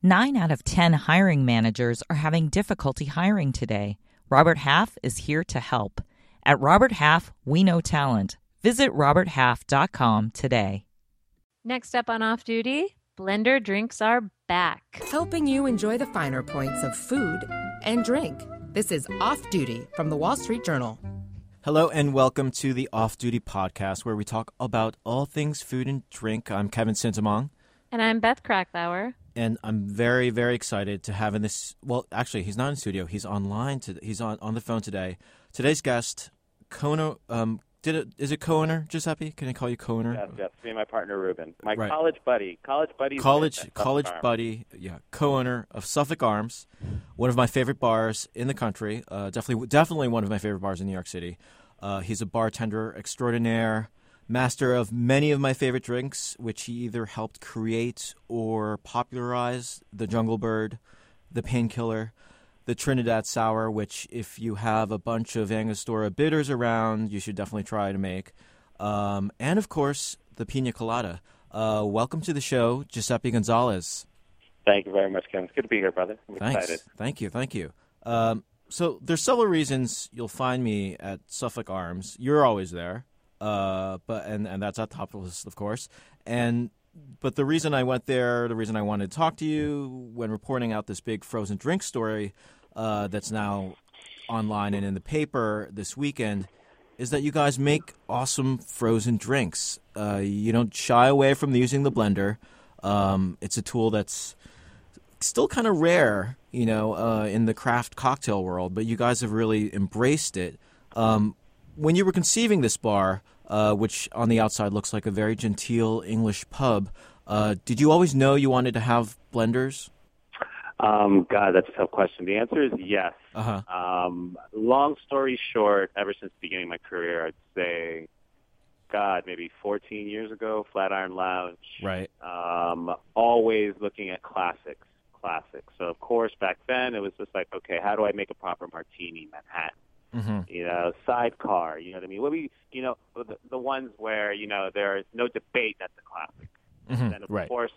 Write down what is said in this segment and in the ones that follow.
9 out of 10 hiring managers are having difficulty hiring today. Robert Half is here to help. At Robert Half, we know talent. Visit roberthalf.com today. Next up on Off Duty, Blender drinks are back. Helping you enjoy the finer points of food and drink. This is Off Duty from the Wall Street Journal. Hello and welcome to the Off Duty podcast where we talk about all things food and drink. I'm Kevin Sintamong. And I'm Beth Kracklauer. And I'm very, very excited to have in this. Well, actually, he's not in studio. He's online. He's on the phone today. Today's guest, Coner. Is it Coner, Giuseppe? Can I call you Coner? Yes. Me and my partner Ruben, my right. college buddy, yeah, co-owner of Suffolk Arms, one of my favorite bars in the country. Definitely one of my favorite bars in New York City. He's a bartender extraordinaire. Master of many of my favorite drinks, which he either helped create or popularize: the Jungle Bird, the Painkiller, the Trinidad Sour, which if you have a bunch of Angostura bitters around, you should definitely try to make. And, of course, the Pina Colada. Welcome to the show, Giuseppe Gonzalez. Thank you very much, Ken. It's good to be here, brother. I'm excited. Thank you. So there's several reasons you'll find me at Suffolk Arms. You're always there. But that's at the top of the list, of course. But the reason I went there, the reason I wanted to talk to you when reporting out this big frozen drink story that's now online and in the paper this weekend, is that you guys make awesome frozen drinks. You don't shy away from using the blender. It's a tool that's still kind of rare, in the craft cocktail world, but you guys have really embraced it. When you were conceiving this bar, which on the outside looks like a very genteel English pub, did you always know you wanted to have blenders? God, that's a tough question. The answer is yes. Uh-huh. Long story short, ever since the beginning of my career, I'd say, maybe 14 years ago, Flatiron Lounge. Right. Always looking at classics. So, of course, back then it was just like, okay, how do I make a proper martini Manhattan? Mm-hmm. Sidecar, you know what I mean? The ones where, there is no debate that's a classic. Mm-hmm. And of course,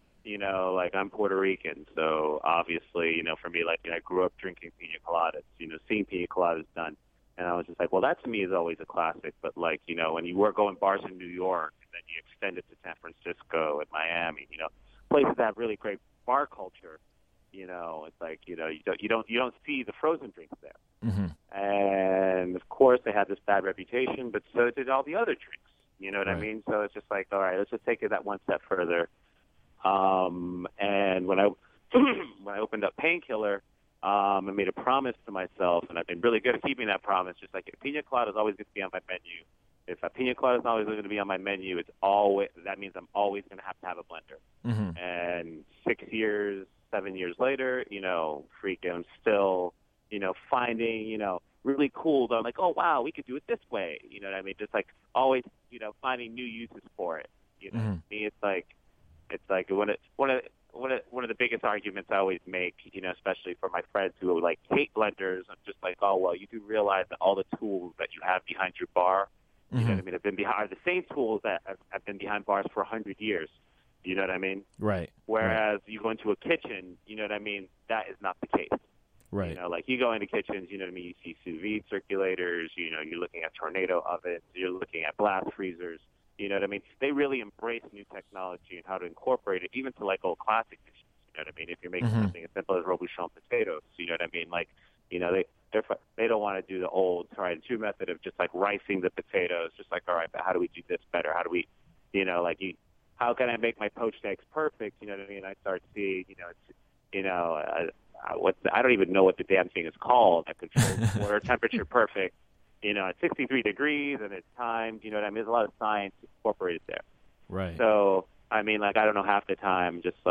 I'm Puerto Rican, so obviously, for me, I grew up drinking pina coladas, seeing pina coladas done. And I was just like, well, that to me is always a classic. But when you were going bars in New York, and then you extend it to San Francisco and Miami, places that have really great bar culture, it's like, you don't see the frozen drinks there. Mm-hmm. And of course they had this bad reputation, but so did all the other drinks. You know what I mean? So it's just like, all right, let's just take it that one step further. And when I opened up Painkiller, I made a promise to myself, and I've been really good at keeping that promise. Just like if pina colada is always going to be on my menu. If a pina colada is always going to be on my menu, that means I'm always going to have a blender. Mm-hmm. And 7 years later, I'm still, finding, really cool. I'm like, oh wow, we could do it this way. You know what I mean? Just like always, finding new uses for it. Mm-hmm. To me, it's like one of the biggest arguments I always make, especially for my friends who hate blenders. I'm just like, oh well, you do realize that all the tools that you have behind your bar, mm-hmm. you know what I mean, have been behind the same tools that have been behind bars for 100 years. You know what I mean? Right. Whereas you go into a kitchen, you know what I mean, that is not the case. Right. You go into kitchens, you know what I mean, you see sous vide circulators, you're looking at tornado ovens, you're looking at blast freezers, you know what I mean? They really embrace new technology and how to incorporate it, even to old classic dishes, you know what I mean? If you're making mm-hmm. something as simple as robuchon potatoes, you know what I mean? They don't want to do the old tried and true method of just ricing the potatoes, just all right, but how do we do this better? How do we, how can I make my poached eggs perfect? You know what I mean? I start seeing, I don't even know what the damn thing is called that controls water temperature perfect, at 63 degrees and it's timed, you know what I mean? There's a lot of science incorporated there. Right. So, I mean, I don't know, half the time, just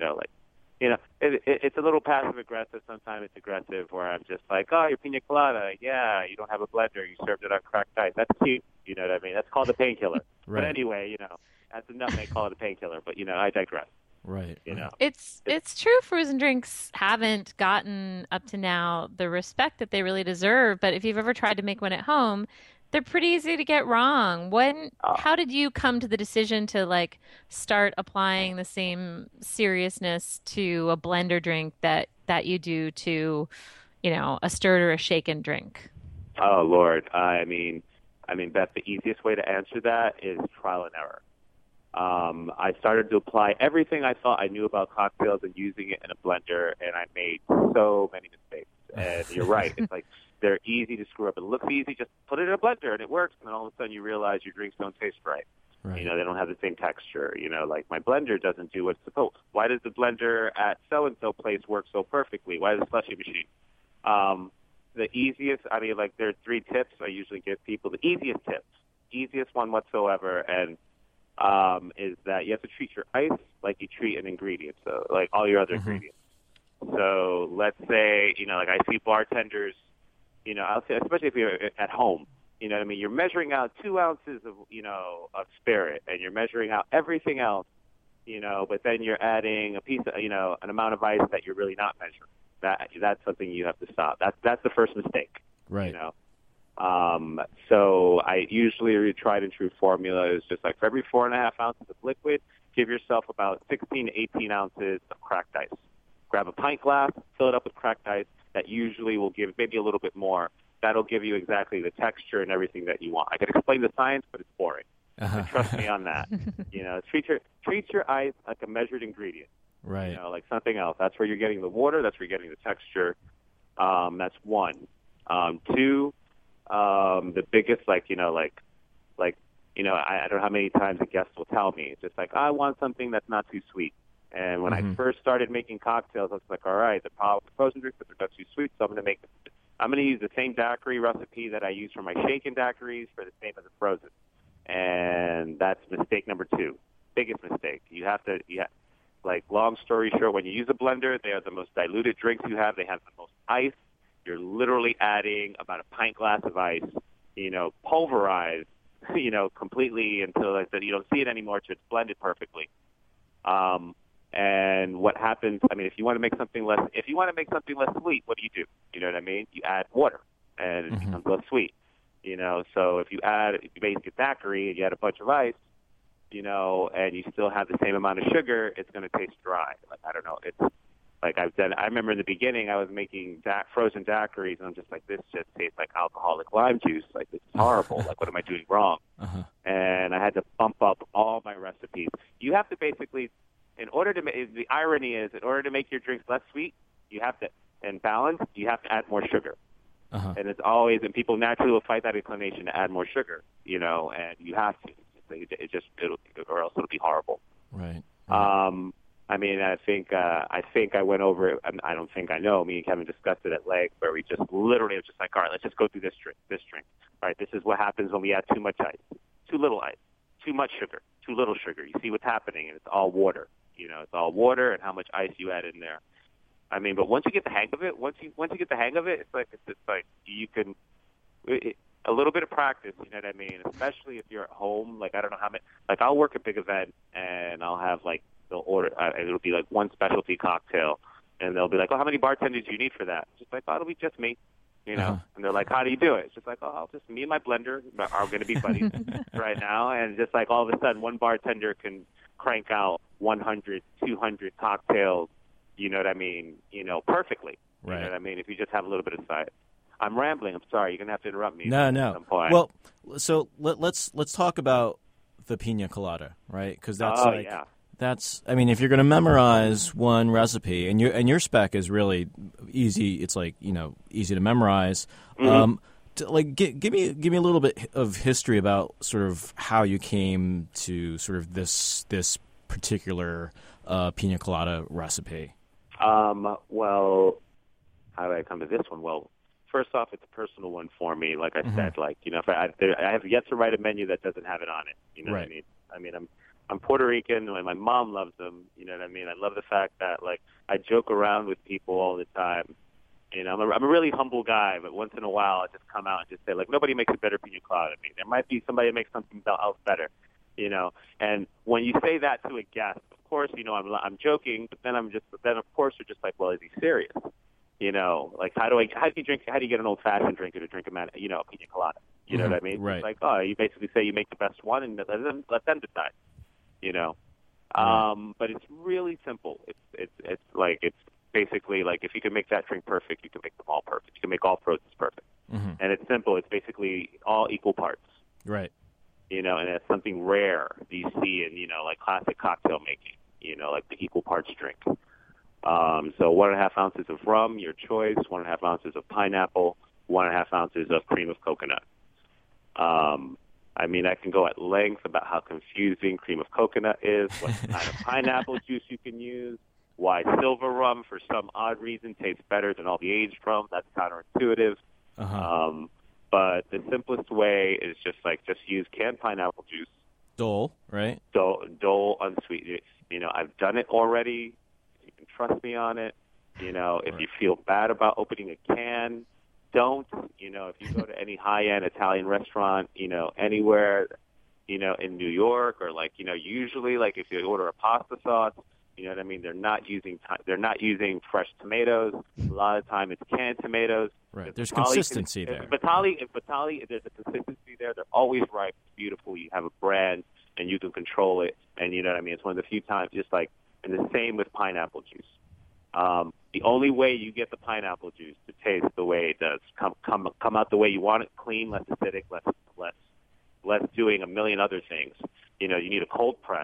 it's a little passive aggressive. Sometimes it's aggressive where I'm just like, oh, your pina colada. Yeah, you don't have a blender. You served it on cracked ice. That's cute. You know what I mean? That's called a Painkiller. Right. But anyway, that's enough. They call it a Painkiller. But, I digress. Right. It's true frozen drinks haven't gotten up to now the respect that they really deserve. But if you've ever tried to make one at home, They're pretty easy to get wrong. How did you come to the decision to like start applying the same seriousness to a blender drink that you do to, a stirred or a shaken drink? Oh Lord, I mean, Beth, the easiest way to answer that is trial and error. I started to apply everything I thought I knew about cocktails and using it in a blender, and I made so many mistakes. And you're right. It's like they're easy to screw up. It looks easy. Just put it in a blender, and it works. And then all of a sudden you realize your drinks don't taste right. Right. They don't have the same texture. Like my blender doesn't do what's supposed. Why does the blender at so-and-so place work so perfectly? Why does the slushy machine? The easiest, there are 3 tips I usually give people. The easiest one whatsoever, and is that you have to treat your ice like you treat an ingredient, so like all your other ingredients. So let's say, I see bartenders, I'll say, especially if you're at home, you're measuring out 2 ounces of spirit, and you're measuring out everything else, but then you're adding a piece of, an amount of ice that you're really not measuring. That's something you have to stop. That's the first mistake. Right. So I usually tried and true formula is just like for every 4.5 ounces of liquid, give yourself about 16 to 18 ounces of cracked ice. Grab a pint glass, fill it up with cracked ice. That usually will give maybe a little bit more. That'll give you exactly the texture and everything that you want. I could explain the science, but it's boring. But trust me on that. Treat your ice like a measured ingredient. Right. Like something else. That's where you're getting the water. That's where you're getting the texture. That's 1. 2, the biggest, I don't know how many times a guest will tell me. It's just like, I want something that's not too sweet. And when I first started making cocktails, I was like, all right, the problem with frozen drinks is they're not too sweet, so I'm going to use the same daiquiri recipe that I use for my shaken daiquiris for the same as the frozen. And that's mistake number 2. Biggest mistake. Long story short, when you use a blender, they are the most diluted drinks you have. They have the most ice. You're literally adding about a pint glass of ice, pulverized, completely until you don't see it anymore till it's blended perfectly. And what happens, if you want to make something less sweet, what do? You know what I mean? You add water, and it becomes less sweet. So if you make a daiquiri and you add a bunch of ice, and you still have the same amount of sugar, it's going to taste dry. I don't know. It's like I remember in the beginning I was making frozen daiquiris, and I'm just like, this just tastes like alcoholic lime juice. Like, this is horrible. Like, what am I doing wrong? And I had to bump up all my recipes. You have to basically, the irony is, in order to make your drinks less sweet, you have to, and balanced, you have to add more sugar. And it's always, and people naturally will fight that inclination to add more sugar, and you have to. Or else it'll be horrible. Right. I think I went over it. I don't think I know. Me and Kevin discussed it at length, where we just literally was just like, all right, let's just go through this drink. All right, this is what happens when we add too much ice, too little ice, too much sugar, too little sugar. You see what's happening, and it's all water. It's all water and how much ice you add in there. But once you get the hang of it, it's like you can. A little bit of practice, you know what I mean? Especially if you're at home. Like, I don't know how many. Like, I'll work a big event, and I'll have they'll order. It'll be like one specialty cocktail, and they'll be like, "Oh, how many bartenders do you need for that?" It's just like, "Oh, it'll be just me." And they're like, "How do you do it?" It's just like, "Oh, just me and my blender are going to be buddies right now." And just like all of a sudden, one bartender can crank out 100, 200 cocktails. You know what I mean? Perfectly. Right. You know what I mean? If you just have a little bit of sight. I'm rambling. I'm sorry. You're going to have to interrupt me. No. At some point. Well, so let's talk about the pina colada, right? Because that's that's. If you're going to memorize one recipe, and your spec is really easy. It's easy to memorize. Give me a little bit of history about sort of how you came to sort of this particular pina colada recipe. Well, how did I come to this one? Well, first off, it's a personal one for me. Like I said, if I have yet to write a menu that doesn't have it on it. You know what I mean? I'm Puerto Rican, and my mom loves them. You know what I mean? I love the fact that I joke around with people all the time. I'm a really humble guy, but once in a while I just come out and just say nobody makes a better pina colada than me. There might be somebody that makes something else better. And when you say that to a guest, of course, I'm joking, but then of course you're just like, well, is he serious? How do you get an old fashioned drinker to drink a pina colada? You know what I mean? Right. It's like, oh, you basically say you make the best one and let them decide. You know, but it's really simple. It's basically like if you can make that drink perfect, you can make them all perfect. You can make all frozen perfect, and it's simple. It's basically all equal parts. Right. You know, and it's something rare that you see in like classic cocktail making. You know, like the equal parts drink. So 1.5 ounces of rum, your choice. 1.5 ounces of pineapple. 1.5 ounces of cream of coconut. I mean, I can go at length about how confusing cream of coconut is, what kind of pineapple juice you can use, why silver rum, for some odd reason, tastes better than all the aged rum. That's counterintuitive. But the simplest way is just use canned pineapple juice. Dole, right? Dole unsweetened. You know, I've done it already. You can trust me on it. You know, if you feel bad about opening a can, don't. You know, if you go to any high-end Italian restaurant, you know, anywhere, you know, in New York, or usually if you order a pasta sauce, you know what I mean, they're not using fresh tomatoes. A lot of time it's canned tomatoes. Right. There's consistency there. If Batali, there's a consistency there. They're always ripe, beautiful. You have a brand and you can control it. And you know what I mean? It's one of the few times, and the same with pineapple juice. The only way you get the pineapple juice to taste the way it does, come out the way you want it, clean, less acidic, less doing a million other things. You know, you need a cold press,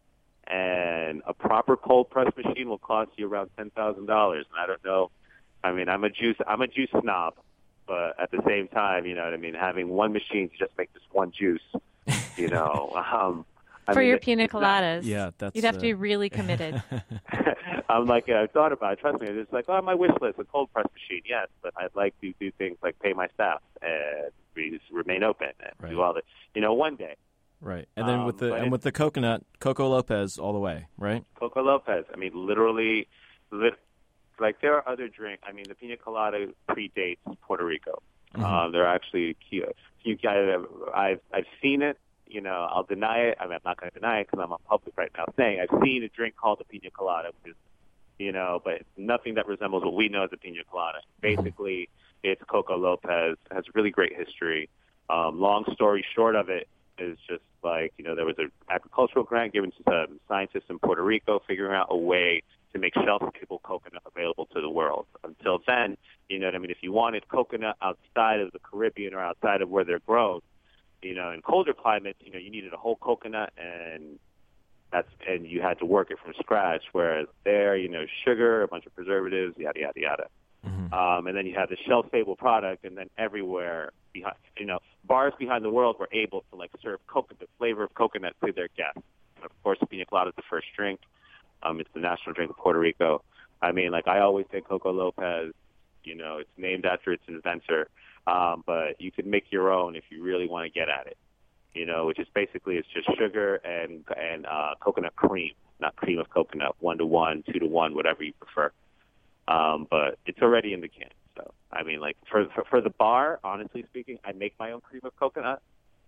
and a proper cold press machine will cost you around $10,000. And I don't know. I mean, I'm a juice snob, but at the same time, you know what I mean. Having one machine to just make this one juice, you know. For your pina coladas, you'd have to be really committed. I'm like, I've thought about it. Trust me, it's like, on my wish list, a cold press machine, yes, but I'd like to do things like pay my staff and remain open and do all that, you know, one day. Right, and then with the coconut, Coco Lopez all the way, right? Coco Lopez. I mean, literally, like there are other drinks. I mean, the pina colada predates Puerto Rico. They're actually cute. I've seen it. You know, I'll deny it. I mean, I'm not going to deny it because I'm on public right now saying I've seen a drink called a pina colada, which is, you know, but it's nothing that resembles what we know as a pina colada. Basically, it's Coco Lopez. It has a really great history. Long story short of it is just like, you know, there was an agricultural grant given to some scientists in Puerto Rico figuring out a way to make shelf-stable coconut available to the world. Until then, you know what I mean, if you wanted coconut outside of the Caribbean or outside of where they're grown, you know, in colder climates, you know, you needed a whole coconut and you had to work it from scratch. Whereas there, you know, sugar, a bunch of preservatives, yada, yada, yada. And then you have the shelf-stable product, and then everywhere, you know, bars behind the world were able to, like, serve the flavor of coconut to their guests. And of course, pina colada is the first drink. It's the national drink of Puerto Rico. I mean, like, I always say Coco Lopez, you know, it's named after its inventor. But you can make your own if you really want to get at it, you know, which is basically it's just sugar and coconut cream, not cream of coconut, 1-to-1, 2-to-1, whatever you prefer. But it's already in the can. So, I mean, like for the bar, honestly speaking, I make my own cream of coconut.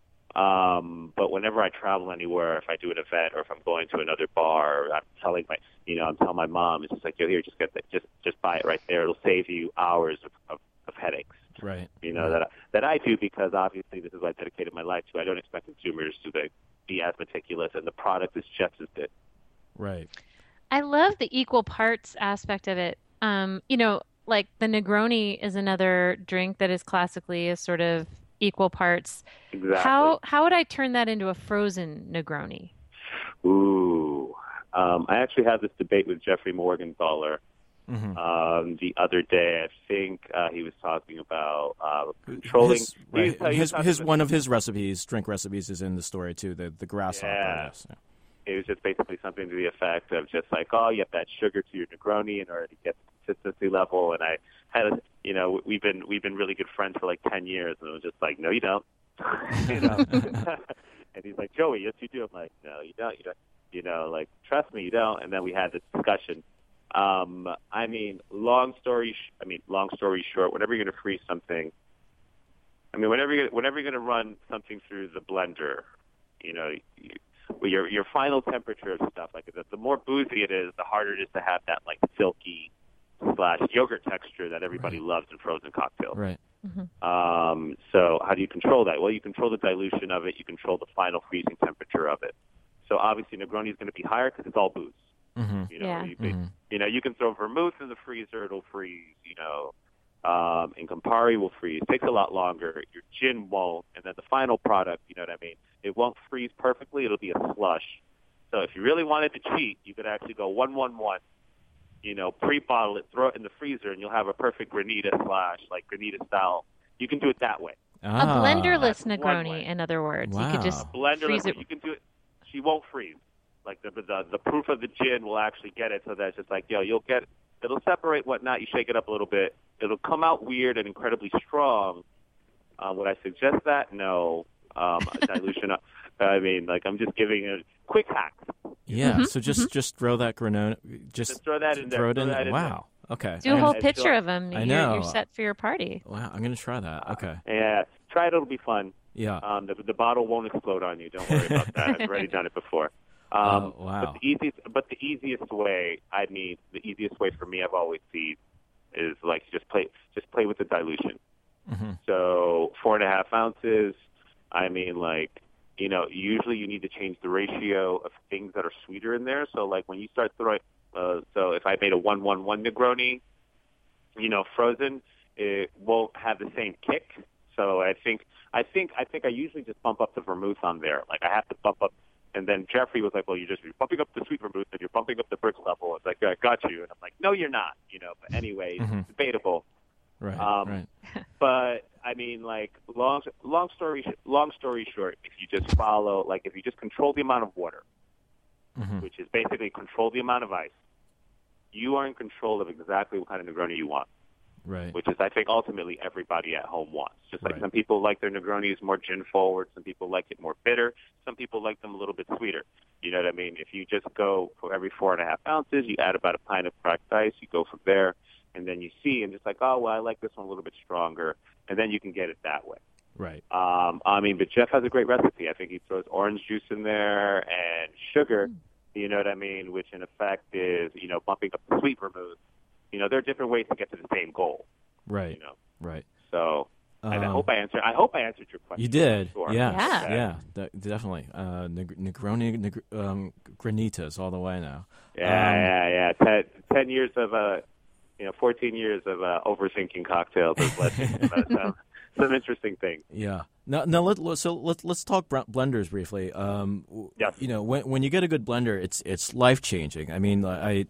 But whenever I travel anywhere, if I do an event or if I'm going to another bar, I'm telling my mom, it's just like, yo, here, just get that, just buy it right there. It'll save you hours of headaches. Right. You know, that I do because obviously this is what I dedicated my life to. I don't expect consumers to be as meticulous, and the product is just as good. Right. I love the equal parts aspect of it. You know, like the Negroni is another drink that is classically a sort of equal parts. Exactly. How would I turn that into a frozen Negroni? Ooh. I actually had this debate with Jeffrey Morgenthaler the other day. I think he was talking about controlling. One of his recipes, drink recipes, is in the story too. The grasshopper. Yeah. Yes. It was just basically something to the effect of just like, oh, you have to add sugar to your Negroni in order to get the consistency level. And I had, you know, we've been really good friends for like 10 years, and it was just like, no, you don't. You know. And he's like, Joey, yes, you do. I'm like, no, you don't. You don't. You know, like, trust me, you don't. And then we had this discussion. I mean, long story short, whenever you're going to freeze something, I mean, whenever you're going to run something through the blender, you know, your final temperature of stuff like that, the more boozy it is, the harder it is to have that like silky / yogurt texture that everybody loves in frozen cocktails. Right. So how do you control that? Well, you control the dilution of it. You control the final freezing temperature of it. So obviously Negroni is going to be higher because it's all booze. You know, you can throw vermouth in the freezer; it'll freeze. You know, and Campari will freeze. It takes a lot longer. Your gin won't, and then the final product, you know what I mean? It won't freeze perfectly. It'll be a slush. So if you really wanted to cheat, you could actually go 1-1-1. You know, pre-bottle it, throw it in the freezer, and you'll have a perfect granita like granita style. You can do it that way. A blenderless That's one way. Negroni, in other words. Wow. You could just Blenderless, freeze it. you can do it. She won't freeze. Like the proof of the gin will actually get it, so that it's just like, you'll get, it'll separate whatnot. You shake it up a little bit. It'll come out weird and incredibly strong. Would I suggest that? No. Dilution. I mean, like, I'm just giving a quick hack. Yeah. So just throw that granola. Just throw that in there. Throw it in. That in Wow. Okay. Do a whole And picture so- of them. I know. You're set for your party. Wow. I'm gonna try that. Okay. Yeah, try it. It'll be fun. Yeah. The bottle won't explode on you. Don't worry about that. I've already done it before. Oh, wow. But the easiest way, the easiest way for me, I've always seen, is like just play with the dilution. So 4.5 ounces. I mean, like, you know, usually you need to change the ratio of things that are sweeter in there. So like when you start throwing, so if I made a 1-1-1 Negroni, you know, frozen, it won't have the same kick. So I think I usually just bump up the vermouth on there. Like I have to bump up. And then Jeffrey was like, well, you're bumping up the sweet vermouth and you're bumping up the brick level. It's like, I got you. And I'm like, no, you're not. You know, but anyway, it's debatable. Right. Right. But I mean, like, long story short, if you just follow, like, if you just control the amount of water, which is basically control the amount of ice, you are in control of exactly what kind of Negroni you want. Right. Which is, I think, ultimately everybody at home wants. Just like Right. some people like their Negronis more gin forward, some people like it more bitter, some people like them a little bit sweeter. You know what I mean? If you just go for every 4.5 ounces, you add about a pint of cracked ice, you go from there, and then you see, and just like, oh, well, I like this one a little bit stronger, and then you can get it that way. Right. I mean, but Jeff has a great recipe. I think he throws orange juice in there and sugar, you know what I mean, which in effect is, you know, bumping up the sweet vermouth. You know, there are different ways to get to the same goal. Right. You know, Right. so and I hope I answered your question. You did. Sure. Yeah. Okay. Yeah. Definitely. Negroni, granitas all the way now. Yeah. 10 years of 14 years of overthinking cocktails has led to some interesting things. Yeah. Now let's talk blenders briefly. Yes. You know, when you get a good blender, it's life changing. I mean,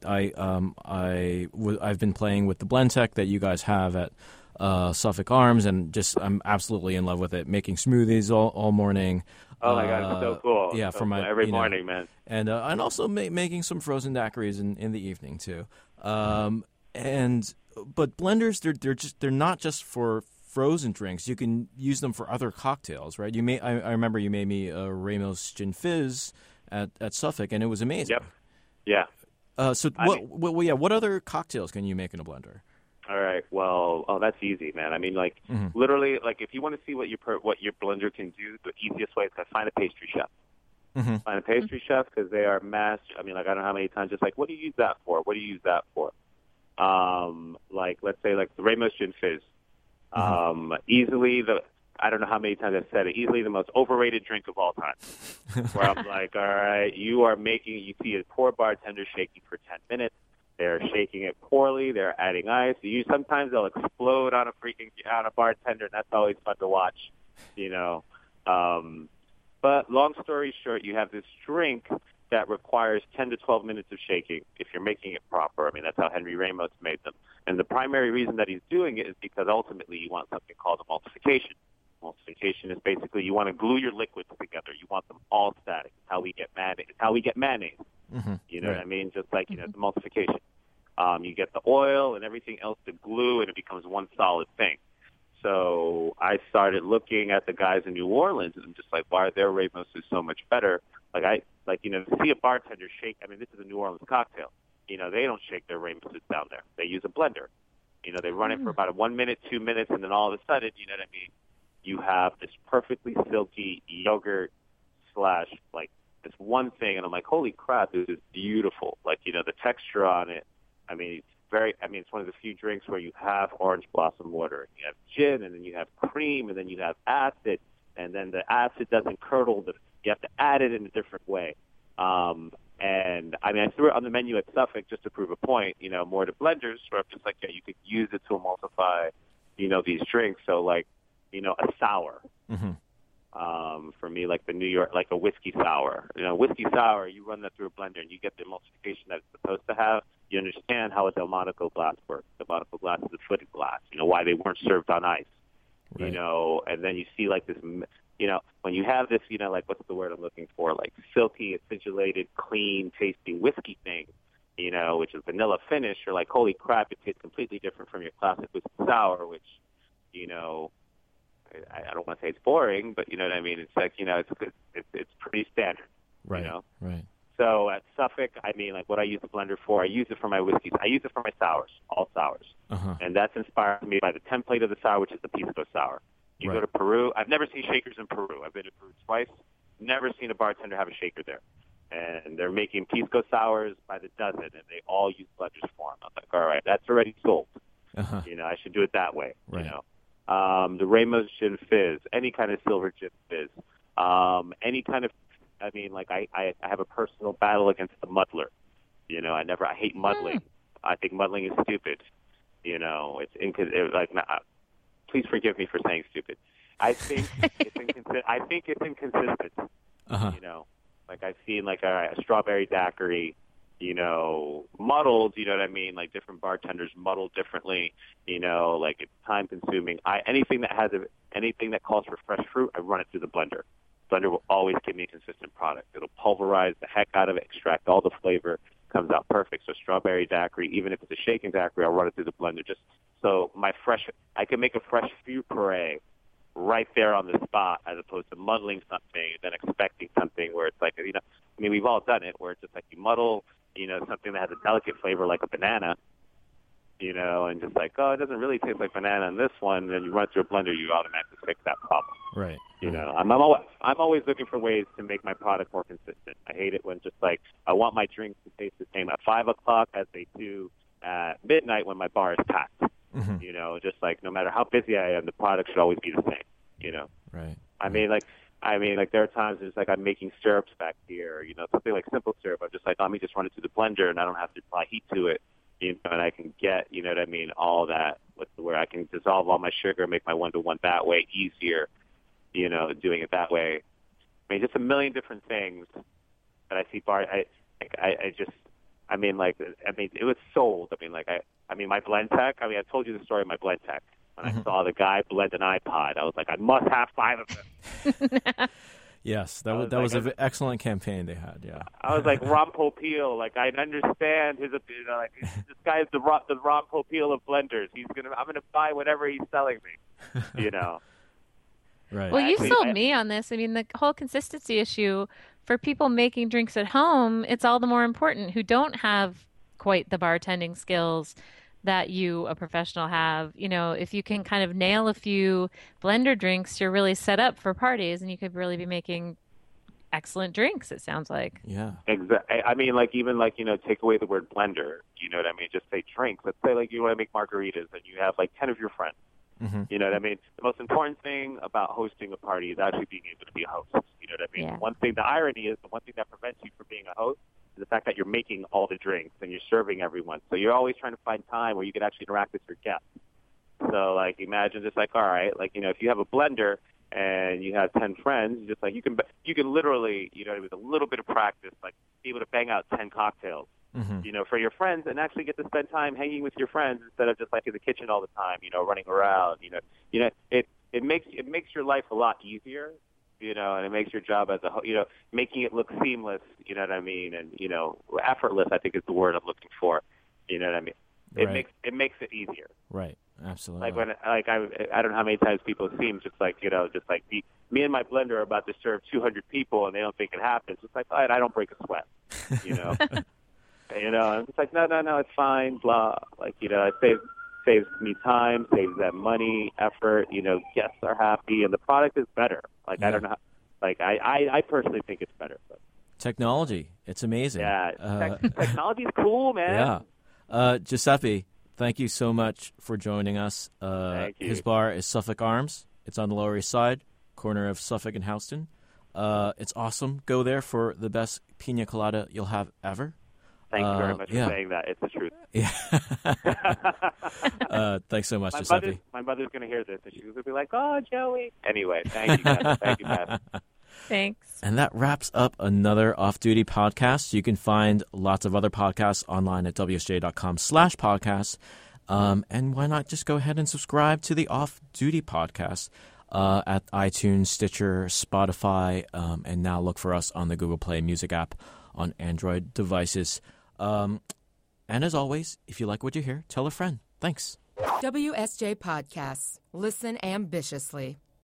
I've been playing with the Blendtec that you guys have at Suffolk Arms, and I'm absolutely in love with it. Making smoothies all morning. Oh my God, it's so cool! Yeah, so for my every morning, man. And also making some frozen daiquiris in the evening too. But blenders, they're not just for frozen drinks. You can use them for other cocktails, right? I remember you made me a Ramos Gin Fizz at Suffolk, and it was amazing. Yep. Yeah. What other cocktails can you make in a blender? All right. Well, that's easy, man. I mean, like, literally, like, if you want to see what your blender can do, the easiest way is to find a pastry chef. Find a pastry chef, because they are master. I mean, like, I don't know how many times, just like, what do you use that for? What do you use that for? Like, let's say, like, the Ramos Gin Fizz. I don't know how many times I've said it, easily the most overrated drink of all time. Where I'm like, all right, you see a poor bartender shaking for 10 minutes. They're shaking it poorly. They're adding ice. Sometimes they'll explode on a bartender, and that's always fun to watch, you know. But long story short, you have this drink that requires 10 to 12 minutes of shaking if you're making it proper. I mean, that's how Henry Ramos made them. And the primary reason that he's doing it is because ultimately you want something called emulsification. Emulsification is basically you want to glue your liquids together. You want them all static. It's how we get mayonnaise. It's how we get mayonnaise. You know what I mean? Just like, it's emulsification. You get the oil and everything else to glue, and it becomes one solid thing. So I started looking at the guys in New Orleans, and I'm just like, why are their Ramos so much better? To see a bartender shake. I mean, this is a New Orleans cocktail. You know, they don't shake their Ramos down there. They use a blender. You know, they run it for about 1 minute, 2 minutes, and then all of a sudden, you know what I mean? You have this perfectly silky yogurt / like this one thing, and I'm like, holy crap, this is beautiful. Like, you know, the texture on it. I mean, it's one of the few drinks where you have orange blossom water. You have gin, and then you have cream, and then you have acid, and then the acid doesn't curdle. You have to add it in a different way. And I mean, I threw it on the menu at Suffolk just to prove a point, more to blenders where I'm just like, you could use it to emulsify, these drinks. So like, a sour. Mm-hmm. For me, like the New York, like a whiskey sour. Whiskey sour, you run that through a blender and you get the emulsification that it's supposed to have. You understand how a Delmonico glass works. Delmonico glass is a footed glass. Why they weren't served on ice. Right. And then you see like this, when you have this, like what's the word I'm looking for, like silky, acidulated, clean tasting whiskey thing, which is vanilla finish, you're like, holy crap, it tastes completely different from your classic whiskey sour, which, I don't want to say it's boring, but you know what I mean? It's like, it's pretty standard. Right. Right. So at Suffolk, I mean, like what I use the blender for, I use it for my whiskeys. I use it for my sours, all sours. Uh-huh. And that's inspired me by the template of the sour, which is the Pisco sour. You Right. go to Peru. I've never seen shakers in Peru. I've been to Peru twice. Never seen a bartender have a shaker there. And they're making Pisco sours by the dozen, and they all use blenders for them. I was like, all right, that's already sold. Uh-huh. I should do it that way. Right. The Ramos Gin Fizz, any kind of silver gin fizz, any kind of, I have a personal battle against the muddler. I hate muddling. I think muddling is stupid. Please forgive me for saying stupid. I think it's inconsistent. Uh-huh. I've seen like a strawberry daiquiri, muddled, you know what I mean? Like different bartenders muddle differently, like it's time consuming. Anything that calls for fresh fruit, I run it through the blender. Blender will always give me a consistent product. It'll pulverize the heck out of it, extract all the flavor, comes out perfect. So strawberry daiquiri, even if it's a shaken daiquiri, I'll run it through the blender just so I can make a fresh feu puree right there on the spot, as opposed to muddling something and then expecting something where it's like, we've all done it, where it's just like you muddle, something that has a delicate flavor like a banana, and just like, oh, it doesn't really taste like banana in this one, and then you run it through a blender, you automatically fix that problem. Right. I'm always looking for ways to make my product more consistent. I hate it when just like, I want my drinks to taste the same at 5 o'clock as they do at midnight when my bar is packed. Mm-hmm. Just like no matter how busy I am, the product should always be the same. Right. I mean, there are times it's like I'm making syrups back here, something like simple syrup. I'm just like, let me just run it through the blender, and I don't have to apply heat to it, and I can get, all that. Where I can dissolve all my sugar, make my 1-to-1 that way easier, doing it that way. I mean, just a million different things that I see. It was sold. My blend tech. I told you the story of my blend tech. When I saw the guy blend an iPod, I was like, I must have 5 of them. Yes, that was an excellent campaign they had. Yeah, I was like Ron Popeil. Like I understand his, this guy is the Ron Popeil of blenders. I'm gonna buy whatever he's selling me. Right. Well, you sold me on this. I mean, the whole consistency issue for people making drinks at home, it's all the more important who don't have quite the bartending skills that you, a professional, have. If you can kind of nail a few blender drinks, you're really set up for parties, and you could really be making excellent drinks, it sounds like. Yeah. Exactly. Take away the word blender. You know what I mean? Just say drinks. Let's say you want to make margaritas, and you have 10 of your friends. Mm-hmm. You know what I mean? The most important thing about hosting a party is actually being able to be a host. You know what I mean? Yeah. The irony is, the one thing that prevents you from being a host is the fact that you're making all the drinks and you're serving everyone. So you're always trying to find time where you can actually interact with your guests. So imagine just all right, if you have a blender and you have 10 friends, just you can literally, with a little bit of practice, be able to bang out 10 cocktails. Mm-hmm. For your friends, and actually get to spend time hanging with your friends instead of just in the kitchen all the time, running around. It makes your life a lot easier, and it makes your job as making it look seamless. You know what I mean? And effortless, I think is the word I'm looking for. You know what I mean? It makes it easier. Right. Absolutely. I don't know how many times people seem me and my blender are about to serve 200 people, and they don't think it happens. It's all right, I don't break a sweat. And it's no, it's fine, blah. It saves me time, saves them money, effort. Guests are happy, and the product is better. I don't know. I personally think it's better. But. Technology, it's amazing. Yeah, technology is cool, man. Yeah. Giuseppe, thank you so much for joining us. Thank you. His bar is Suffolk Arms. It's on the Lower East Side, corner of Suffolk and Houston. It's awesome. Go there for the best pina colada you'll have ever. Thank you very much for saying that. It's the truth. Yeah. Thanks so much, Giuseppe. My mother's going to hear this, and she's going to be like, "Oh, Joey." Anyway, thank you, guys. Thank you, guys. Thanks. And that wraps up another Off Duty podcast. You can find lots of other podcasts online at wsj.com/podcasts. And why not just go ahead and subscribe to the Off Duty podcast at iTunes, Stitcher, Spotify, and now look for us on the Google Play Music app on Android devices. And as always, if you like what you hear, tell a friend. Thanks. WSJ Podcasts. Listen ambitiously.